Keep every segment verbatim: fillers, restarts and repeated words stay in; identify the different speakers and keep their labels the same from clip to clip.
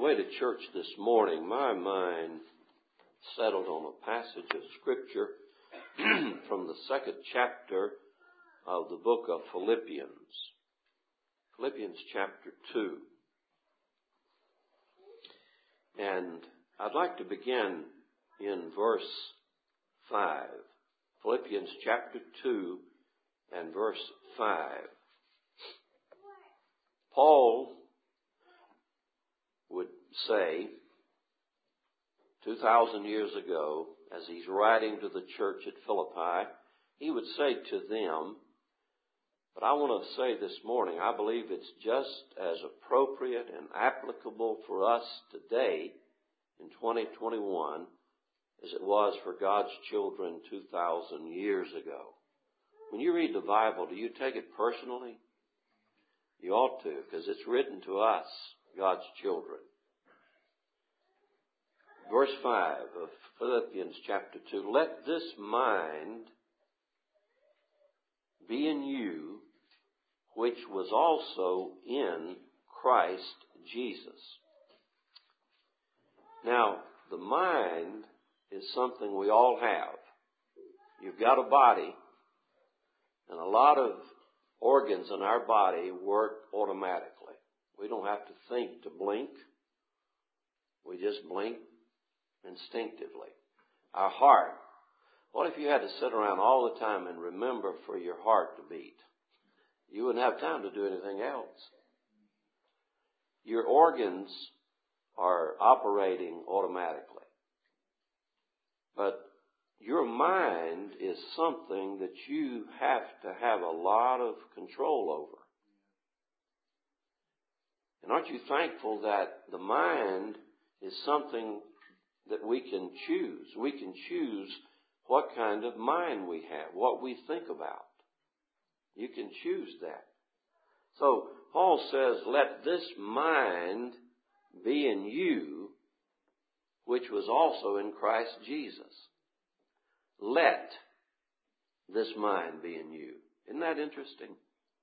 Speaker 1: way to church this morning, my mind settled on a passage of Scripture from the second chapter of the book of Philippians. Philippians chapter two. And I'd like to begin in verse five. Philippians chapter two and verse five. Paul would say, two thousand years ago, as he's writing to the church at Philippi, he would say to them, but I want to say this morning, I believe it's just as appropriate and applicable for us today in twenty twenty-one as it was for God's children two thousand years ago. When you read the Bible, do you take it personally? You ought to, because it's written to us, God's children. Verse five of Philippians chapter two, let this mind be in you, which was also in Christ Jesus. Now, the mind is something we all have. You've got a body, and a lot of organs in our body work automatically. We don't have to think to blink. We just blink instinctively. Our heart. What if you had to sit around all the time and remember for your heart to beat? You wouldn't have time to do anything else. Your organs are operating automatically. But your mind is something that you have to have a lot of control over. And aren't you thankful that the mind is something that we can choose? We can choose what kind of mind we have, what we think about. You can choose that. So Paul says, let this mind be in you, which was also in Christ Jesus. Let this mind be in you. Isn't that interesting?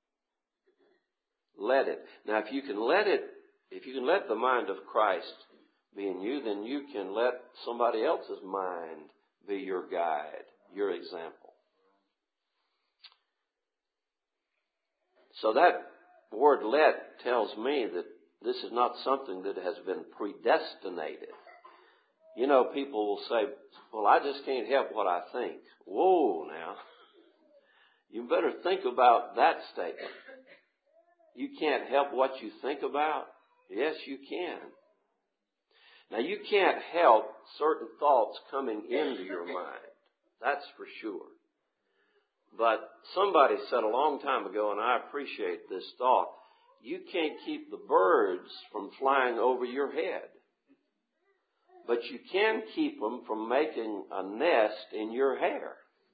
Speaker 1: Let it. Now, if you can let it, if you can let the mind of Christ be in you, then you can let somebody else's mind be your guide, your example. So that word let tells me that this is not something that has been predestinated. You know, people will say, well, I just can't help what I think. Whoa, now. You better think about that statement. You can't help what you think about? Yes, you can. Now, you can't help certain thoughts coming into your mind. That's for sure. But somebody said a long time ago, and I appreciate this thought, you can't keep the birds from flying over your head. But you can keep them from making a nest in your hair.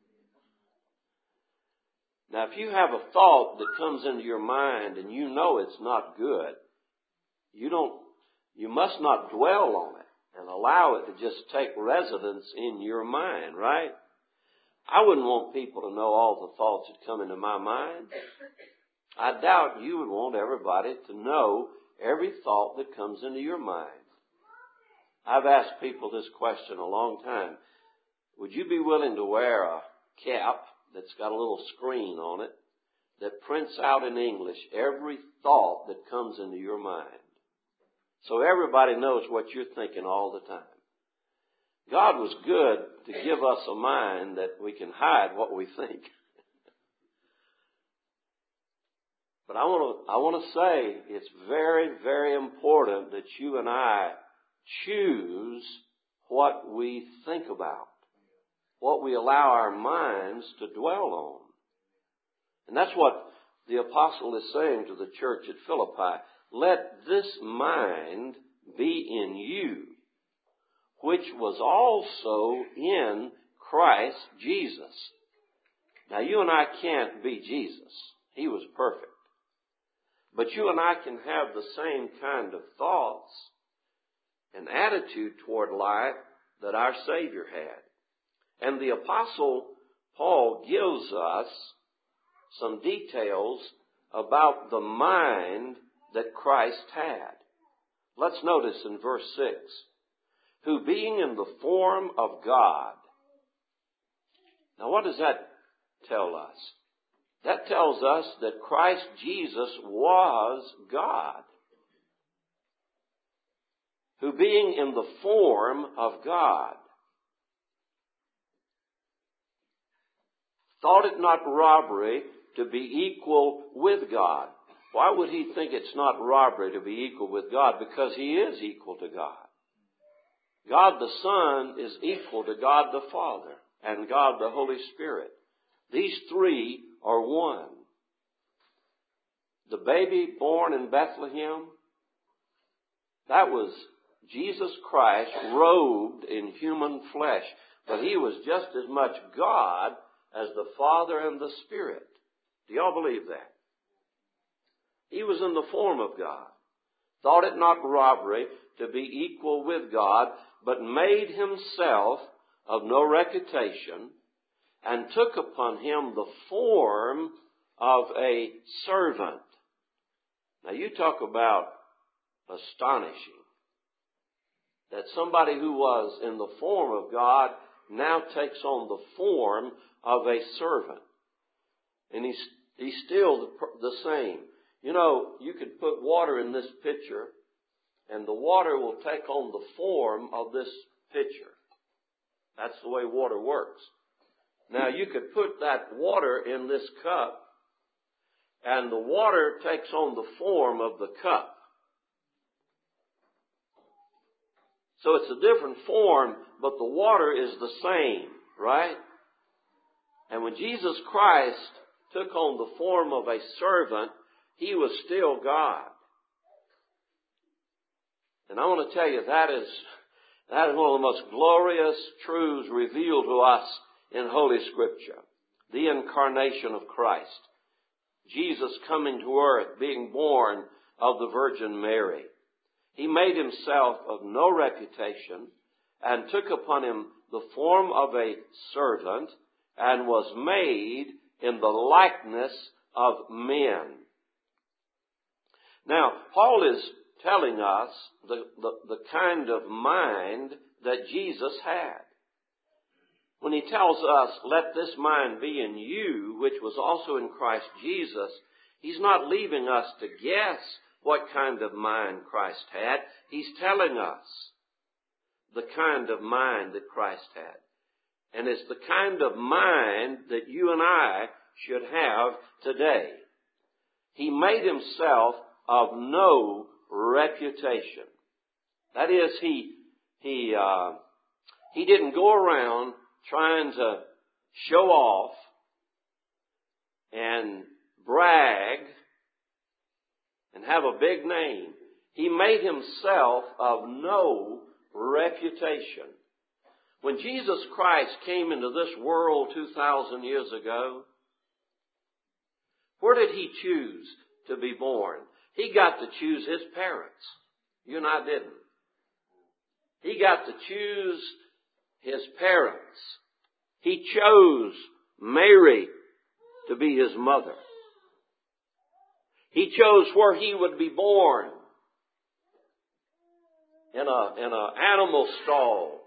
Speaker 1: Now, if you have a thought that comes into your mind and you know it's not good, you don't, you must not dwell on it and allow it to just take residence in your mind, right? I wouldn't want people to know all the thoughts that come into my mind. I doubt you would want everybody to know every thought that comes into your mind. I've asked people this question a long time. Would you be willing to wear a cap that's got a little screen on it that prints out in English every thought that comes into your mind, so everybody knows what you're thinking all the time? God was good to give us a mind that we can hide what we think. But I want to I want to say it's very, very important that you and I choose what we think about, what we allow our minds to dwell on. And that's what the apostle is saying to the church at Philippi. Let this mind be in you, which was also in Christ Jesus. Now, you and I can't be Jesus. He was perfect. But you and I can have the same kind of thoughts and attitude toward life that our Savior had. And the Apostle Paul gives us some details about the mind that Christ had. Let's notice in verse six, who being in the form of God. Now what does that tell us? That tells us that Christ Jesus was God. Who being in the form of God, thought it not robbery to be equal with God. Why would he think it's not robbery to be equal with God? Because he is equal to God. God the Son is equal to God the Father and God the Holy Spirit. These three are one. The baby born in Bethlehem, that was Jesus Christ robed in human flesh. But he was just as much God as the Father and the Spirit. Do y'all believe that? He was in the form of God. Thought it not robbery to be equal with God, but made himself of no reputation, and took upon him the form of a servant. Now you talk about astonishing. That somebody who was in the form of God now takes on the form of a servant. And he's, he's still the, the same. You know, you could put water in this pitcher, and the water will take on the form of this pitcher. That's the way water works. Now, you could put that water in this cup, and the water takes on the form of the cup. So it's a different form, but the water is the same, right? And when Jesus Christ took on the form of a servant, he was still God. And I want to tell you, that is, that is one of the most glorious truths revealed to us in Holy Scripture. The incarnation of Christ. Jesus coming to earth, being born of the Virgin Mary. He made himself of no reputation and took upon him the form of a servant and was made in the likeness of men. Now, Paul is telling us the, the, the kind of mind that Jesus had. When he tells us, let this mind be in you, which was also in Christ Jesus, he's not leaving us to guess what kind of mind Christ had. He's telling us the kind of mind that Christ had. And it's the kind of mind that you and I should have today. He made himself of no reputation. That is, he he uh, he didn't go around trying to show off and brag and have a big name. He made himself of no reputation. When Jesus Christ came into this world two thousand years ago, where did he choose to be born? He got to choose his parents. You and I didn't. He got to choose his parents. He chose Mary to be his mother. He chose where he would be born. In a, in an animal stall.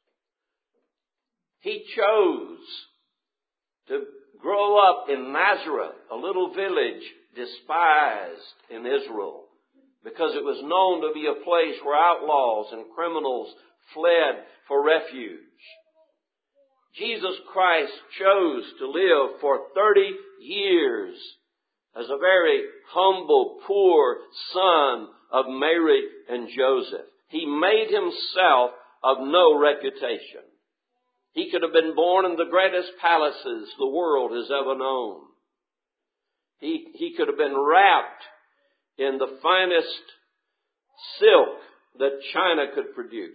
Speaker 1: He chose to grow up in Nazareth, a little village despised in Israel, because it was known to be a place where outlaws and criminals fled for refuge. Jesus Christ chose to live for thirty years as a very humble, poor son of Mary and Joseph. He made himself of no reputation. He could have been born in the greatest palaces the world has ever known. He, he could have been wrapped in the finest silk that China could produce.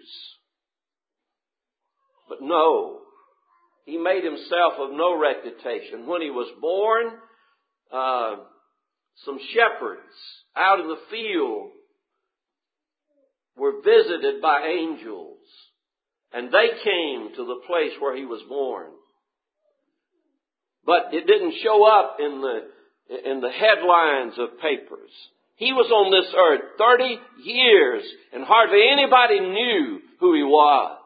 Speaker 1: But no, he made himself of no reputation. When he was born, uh, some shepherds out in the field were visited by angels. And they came to the place where he was born. But it didn't show up in the, in the headlines of papers. He was on this earth thirty years, and hardly anybody knew who he was.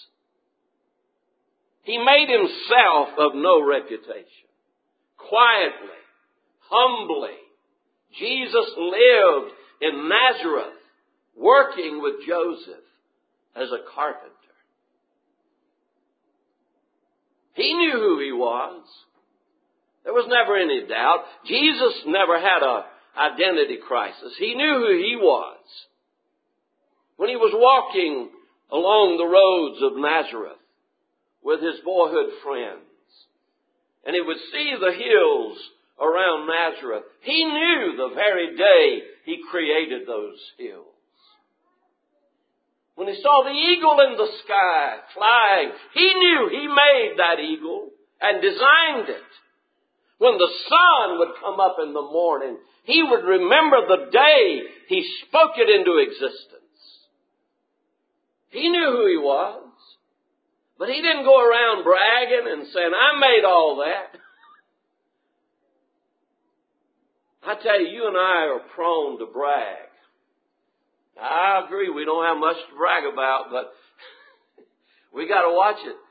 Speaker 1: He made himself of no reputation. Quietly, humbly, Jesus lived in Nazareth, working with Joseph as a carpenter. He knew who he was. There was never any doubt. Jesus never had a identity crisis. He knew who he was. When he was walking along the roads of Nazareth with his boyhood friends, and he would see the hills around Nazareth, he knew the very day he created those hills. When he saw the eagle in the sky flying, he knew he made that eagle and designed it. When the sun would come up in the morning, he would remember the day he spoke it into existence. He knew who he was, but he didn't go around bragging and saying, I made all that. I tell you, you and I are prone to brag. I agree, we don't have much to brag about, but we got to watch it.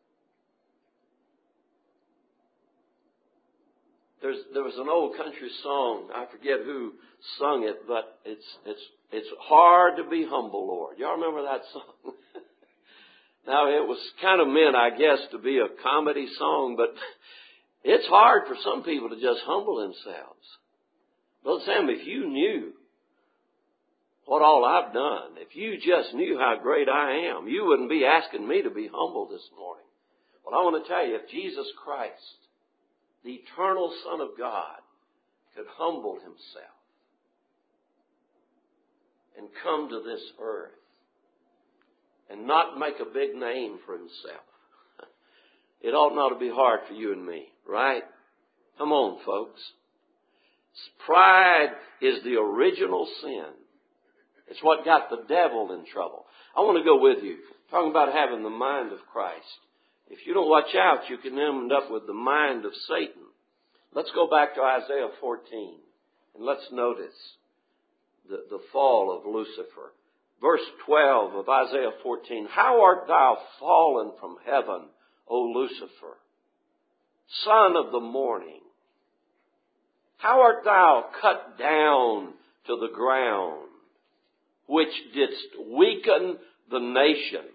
Speaker 1: There's, there was an old country song, I forget who sung it, but it's, it's, it's hard to be humble, Lord. Y'all remember that song? Now, it was kind of meant, I guess, to be a comedy song, but it's hard for some people to just humble themselves. Brother Sam, if you knew what all I've done, if you just knew how great I am, you wouldn't be asking me to be humble this morning. Well, I want to tell you, if Jesus Christ, the eternal Son of God, could humble himself and come to this earth and not make a big name for himself, it ought not to be hard for you and me, right? Come on, folks. Pride is the original sin. It's what got the devil in trouble. I want to go with you, talking about having the mind of Christ. If you don't watch out, you can end up with the mind of Satan. Let's go back to Isaiah fourteen, and let's notice the, the fall of Lucifer. Verse twelve of Isaiah fourteen, How art thou fallen from heaven, O Lucifer, son of the morning? How art thou cut down to the ground, which didst weaken the nations?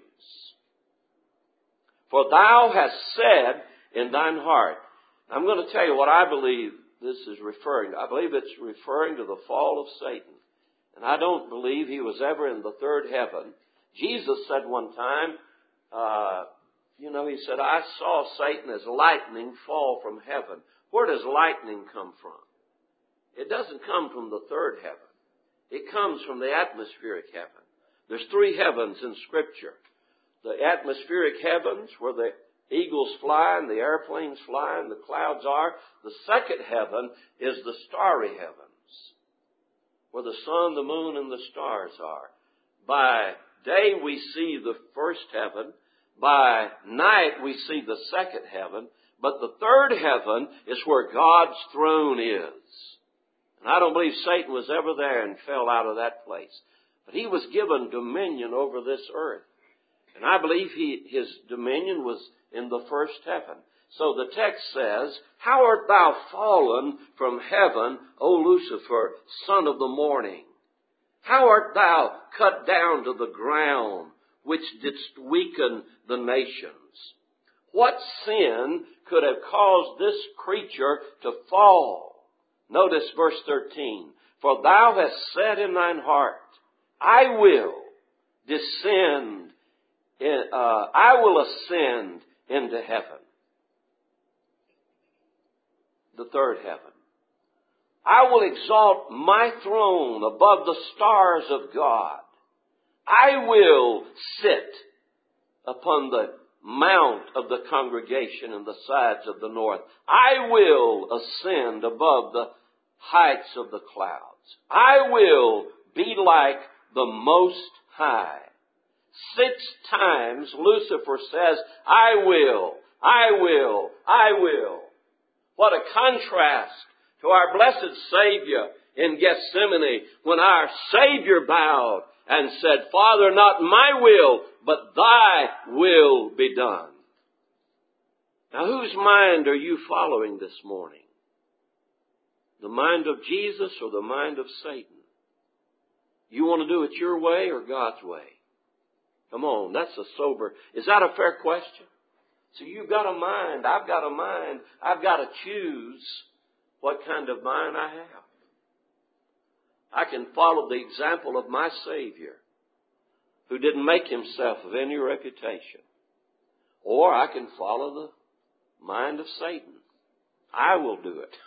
Speaker 1: For thou hast said in thine heart. I'm going to tell you what I believe this is referring to. I believe it's referring to the fall of Satan. And I don't believe he was ever in the third heaven. Jesus said one time, uh, you know, he said, I saw Satan as lightning fall from heaven. Where does lightning come from? It doesn't come from the third heaven. It comes from the atmospheric heaven. There's three heavens in Scripture. The atmospheric heavens, where the eagles fly and the airplanes fly and the clouds are. The second heaven is the starry heavens, where the sun, the moon, and the stars are. By day we see the first heaven. By night we see the second heaven. But the third heaven is where God's throne is. And I don't believe Satan was ever there and fell out of that place. But he was given dominion over this earth. And I believe he, his dominion was in the first heaven. So the text says, How art thou fallen from heaven, O Lucifer, son of the morning? How art thou cut down to the ground, which didst weaken the nations? What sin could have caused this creature to fall? Notice verse thirteen. For thou hast said in thine heart, I will descend, in, uh, I will ascend into heaven. The third heaven. I will exalt my throne above the stars of God. I will sit upon the mount of the congregation in the sides of the north. I will ascend above the heights of the clouds. I will be like the Most High. Six times Lucifer says, I will, I will, I will. What a contrast to our blessed Savior in Gethsemane when our Savior bowed and said, Father, not my will, but thy will be done. Now, whose mind are you following this morning? The mind of Jesus or the mind of Satan? You want to do it your way or God's way? Come on, that's a sober. Is that a fair question? So you've got a mind, I've got a mind, I've got to choose what kind of mind I have. I can follow the example of my Savior, who didn't make himself of any reputation. Or I can follow the mind of Satan. I will do it.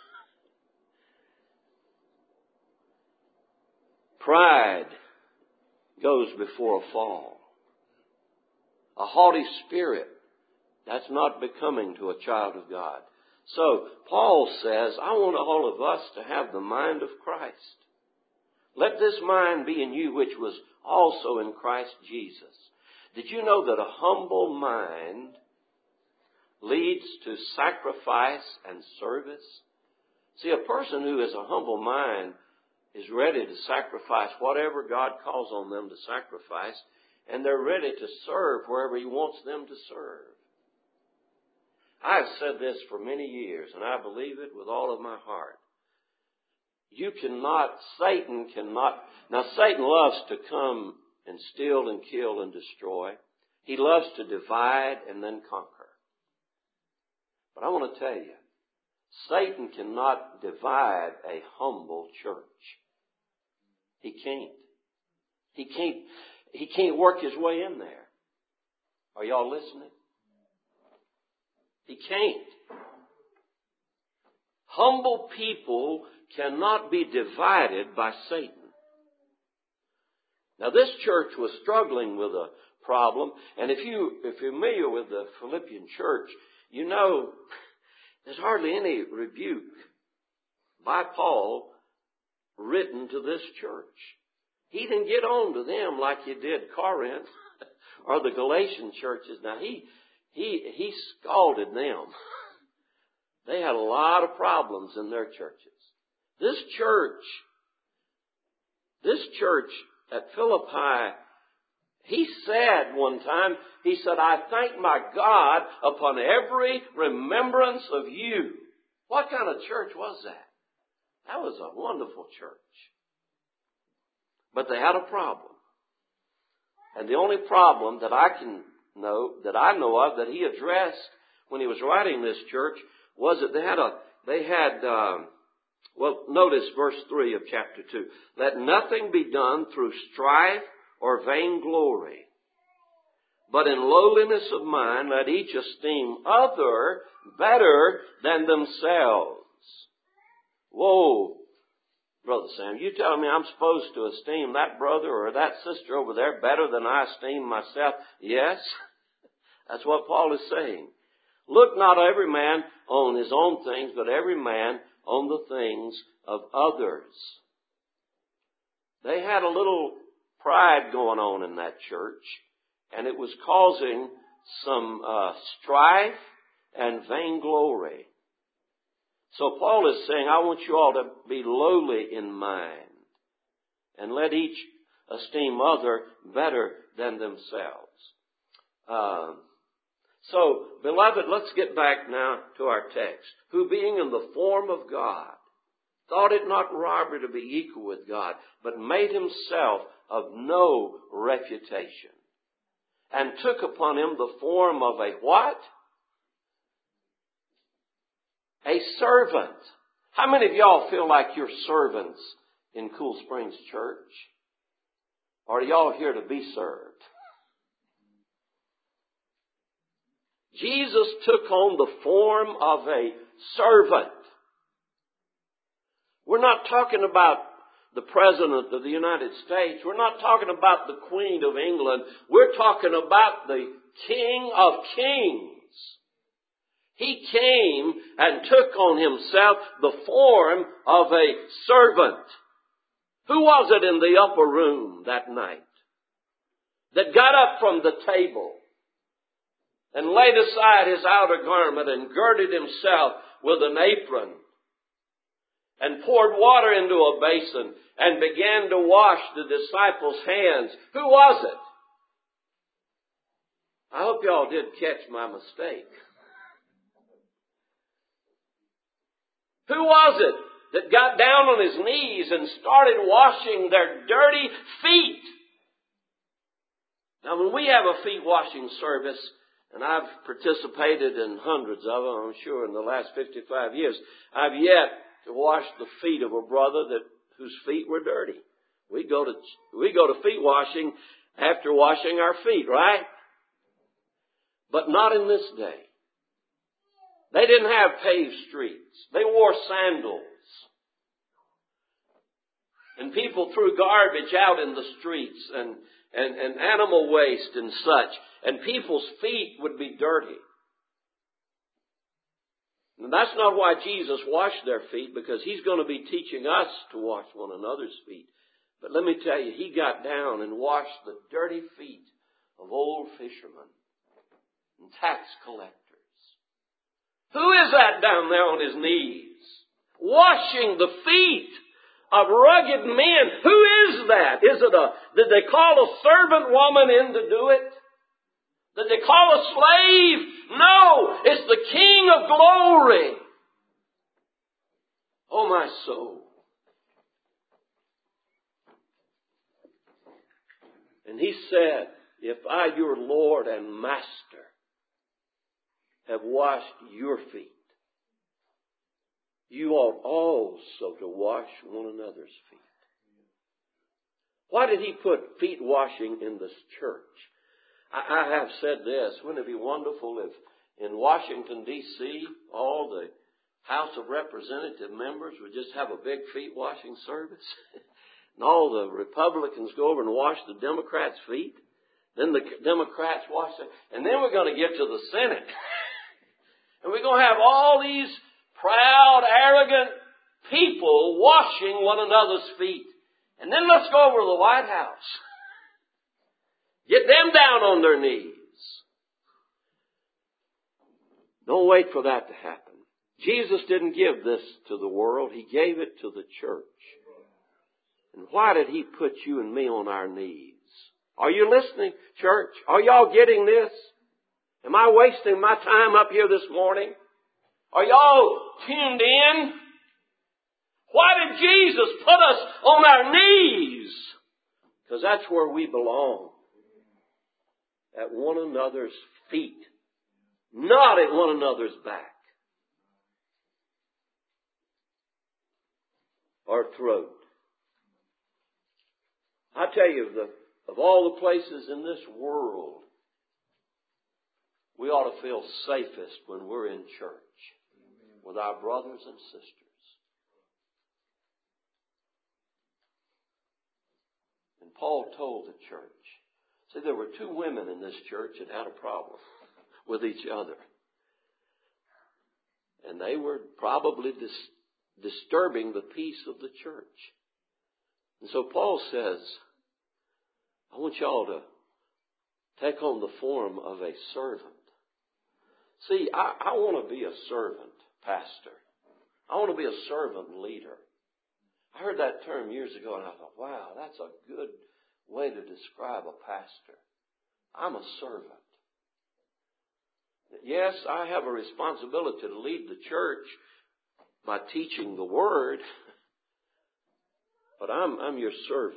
Speaker 1: Pride goes before a fall. A haughty spirit, that's not becoming to a child of God. So Paul says, I want all of us to have the mind of Christ. Let this mind be in you which was also in Christ Jesus. Did you know that a humble mind leads to sacrifice and service? See, a person who has a humble mind is ready to sacrifice whatever God calls on them to sacrifice, and they're ready to serve wherever He wants them to serve. I've said this for many years, and I believe it with all of my heart. You cannot, Satan cannot, now Satan loves to come and steal and kill and destroy. He loves to divide and then conquer. But I want to tell you, Satan cannot divide a humble church. He can't. He can't, he can't work his way in there. Are y'all listening? He can't. Humble people cannot be divided by Satan. Now this church was struggling with a problem, and if you, if you're familiar with the Philippian church, you know there's hardly any rebuke by Paul written to this church. He didn't get on to them like he did Corinth or the Galatian churches. Now he he he scalded them. They had a lot of problems in their churches. This church, this church at Philippi, he said one time, he said, I thank my God upon every remembrance of you. What kind of church was that? That was a wonderful church. But they had a problem. And the only problem that I can know, that I know of, that he addressed when he was writing this church, was that they had a, they had, um, well, notice verse three of chapter two. Let nothing be done through strife or vainglory, but in lowliness of mind let each esteem other better than themselves. Whoa, Brother Sam, you telling me I'm supposed to esteem that brother or that sister over there better than I esteem myself? Yes, that's what Paul is saying. Look not every man on his own things, but every man on the things of others. They had a little pride going on in that church, and it was causing some uh, strife and vainglory. So Paul is saying, I want you all to be lowly in mind, and let each esteem other better than themselves. Uh, so, beloved, let's get back now to our text. Who being in the form of God, thought it not robbery to be equal with God, but made himself of no reputation, and took upon him the form of a what? A servant. How many of y'all feel like you're servants in Cool Springs Church? Or are y'all here to be served? Jesus took on the form of a servant. We're not talking about the President of the United States. We're not talking about the Queen of England. We're talking about the King of Kings. He came and took on himself the form of a servant. Who was it in the upper room that night that got up from the table and laid aside his outer garment and girded himself with an apron and poured water into a basin and began to wash the disciples' hands. Who was it? I hope y'all did catch my mistake. Who was it that got down on his knees and started washing their dirty feet? Now, when we have a feet washing service, and I've participated in hundreds of them, I'm sure, in the last fifty-five years, I've yet to wash the feet of a brother that whose feet were dirty. We go to we go to feet washing after washing our feet, right? But not in this day. They didn't have paved streets. They wore sandals. And people threw garbage out in the streets and, and, and animal waste and such. And people's feet would be dirty. And that's not why Jesus washed their feet, because He's going to be teaching us to wash one another's feet. But let me tell you, He got down and washed the dirty feet of old fishermen and tax collectors. Who is that down there on his knees, washing the feet of rugged men? Who is that? Is it a, did they call a servant woman in to do it? Did they call a slave? No, it's the King of glory. Oh, my soul. And He said, if I, your Lord and Master, have washed your feet, you ought also to wash one another's feet. Why did He put feet washing in this church? I, I have said this, wouldn't it be wonderful if in Washington, D C, all the House of Representative members would just have a big feet washing service? And all the Republicans go over and wash the Democrats' feet. Then the Democrats wash them. And then we're going to get to the Senate. And we're going to have all these proud, arrogant people washing one another's feet. And then let's go over to the White House. Get them down on their knees. Don't wait for that to happen. Jesus didn't give this to the world. He gave it to the church. And why did He put you and me on our knees? Are you listening, church? Are y'all getting this? Am I wasting my time up here this morning? Are y'all tuned in? Why did Jesus put us on our knees? Because that's where we belong. At one another's feet. Not at one another's back. Or throat. I tell you, the, of all the places in this world, we ought to feel safest when we're in church with our brothers and sisters. And Paul told the church, see, there were two women in this church that had a problem with each other. And they were probably dis- disturbing the peace of the church. And so Paul says, I want y'all to take on the form of a servant. See, I, I want to be a servant pastor. I want to be a servant leader. I heard that term years ago and I thought, wow, that's a good way to describe a pastor. I'm a servant. Yes, I have a responsibility to lead the church by teaching the Word, but I'm, I'm your servant.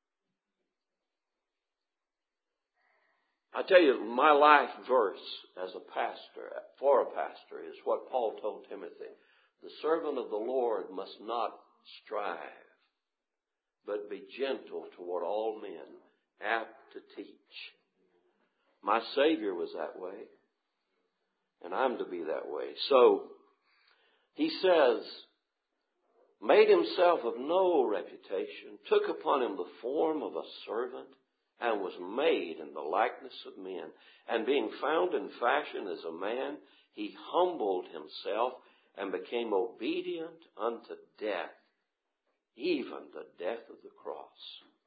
Speaker 1: I tell you, my life verse as a pastor, for a pastor, is what Paul told Timothy. The servant of the Lord must not strive, but be gentle toward all men, apt to teach. My Savior was that way, and I'm to be that way. So, he says, made himself of no reputation, took upon him the form of a servant, and was made in the likeness of men. And being found in fashion as a man, he humbled himself and became obedient unto death, even the death of the cross.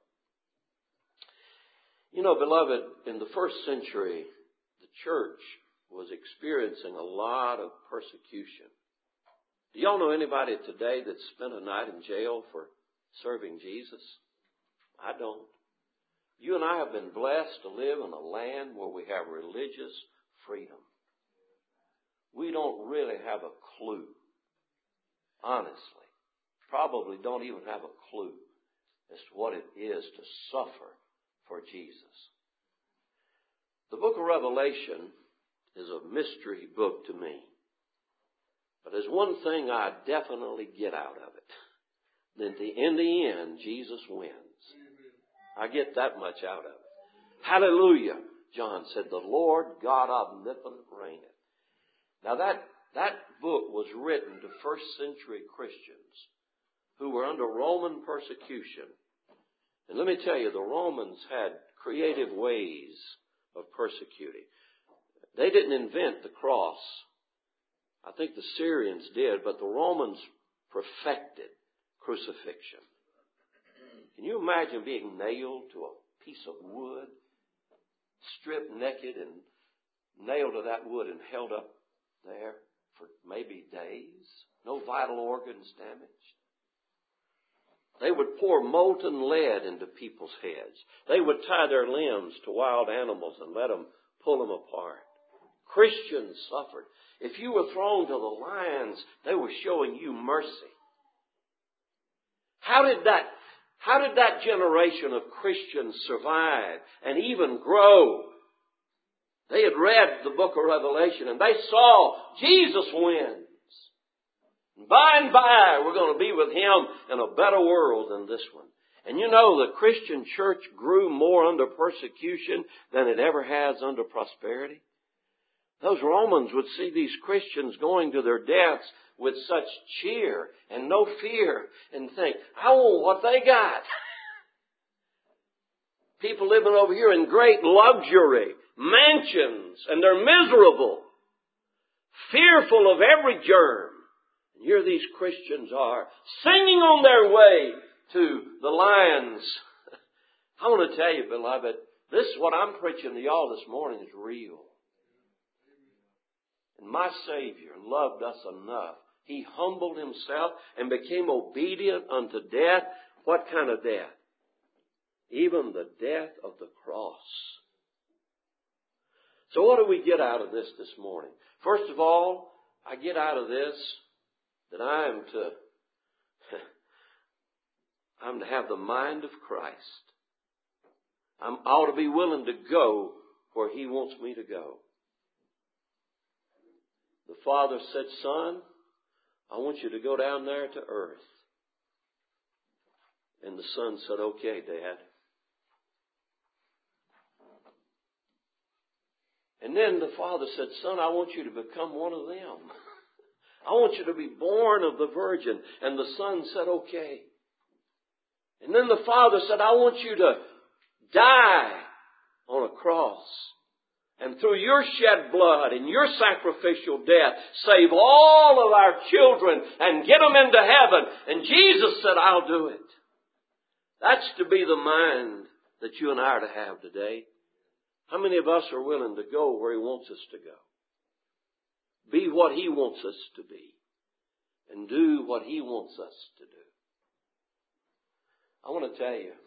Speaker 1: You know, beloved, in the first century, the church was experiencing a lot of persecution. Do y'all know anybody today that spent a night in jail for serving Jesus? I don't. You and I have been blessed to live in a land where we have religious freedom. We don't really have a clue, honestly. Probably don't even have a clue as to what it is to suffer for Jesus. The book of Revelation is a mystery book to me. But there's one thing I definitely get out of it. That in the end, Jesus wins. I get that much out of it. Hallelujah, John said, the Lord God omnipotent reigneth. Now that, that book was written to first century Christians who were under Roman persecution. And let me tell you, the Romans had creative ways of persecuting. They didn't invent the cross. I think the Syrians did, but the Romans perfected crucifixion. Can you imagine being nailed to a piece of wood, stripped naked and nailed to that wood and held up there for maybe days? No vital organs damaged. They would pour molten lead into people's heads. They would tie their limbs to wild animals and let them pull them apart. Christians suffered. If you were thrown to the lions, they were showing you mercy. How did that, how did that generation of Christians survive and even grow? They had read the book of Revelation and they saw Jesus wins. By and by, we're going to be with Him in a better world than this one. And you know, the Christian church grew more under persecution than it ever has under prosperity. Those Romans would see these Christians going to their deaths with such cheer and no fear and think, I want what they got. People living over here in great luxury, mansions, and they're miserable, fearful of every germ. And here these Christians are singing on their way to the lions. I want to tell you, beloved, this is what I'm preaching to y'all this morning is real. And my Savior loved us enough. He humbled Himself and became obedient unto death. What kind of death? Even the death of the cross. So what do we get out of this this morning? First of all, I get out of this that I am to, I'm to have the mind of Christ. I'm, I ought to be willing to go where He wants me to go. The Father said, Son, I want you to go down there to earth. And the Son said, okay, Dad. And then the Father said, Son, I want you to become one of them. I want you to be born of the Virgin. And the Son said, okay. And then the Father said, I want you to die on a cross. And through your shed blood and your sacrificial death, save all of our children and get them into heaven. And Jesus said, I'll do it. That's to be the mind that you and I are to have today. How many of us are willing to go where He wants us to go? Be what He wants us to be. And do what He wants us to do. I want to tell you,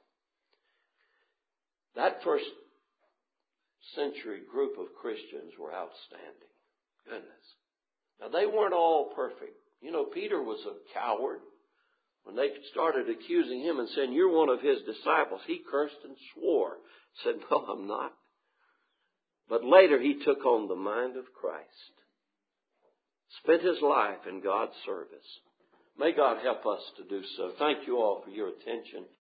Speaker 1: that first century group of Christians were outstanding. Goodness. Now they weren't all perfect. You know, Peter was a coward. When they started accusing him and saying, you're one of His disciples, he cursed and swore. Said, no, I'm not. But later he took on the mind of Christ. Spent his life in God's service. May God help us to do so. Thank you all for your attention.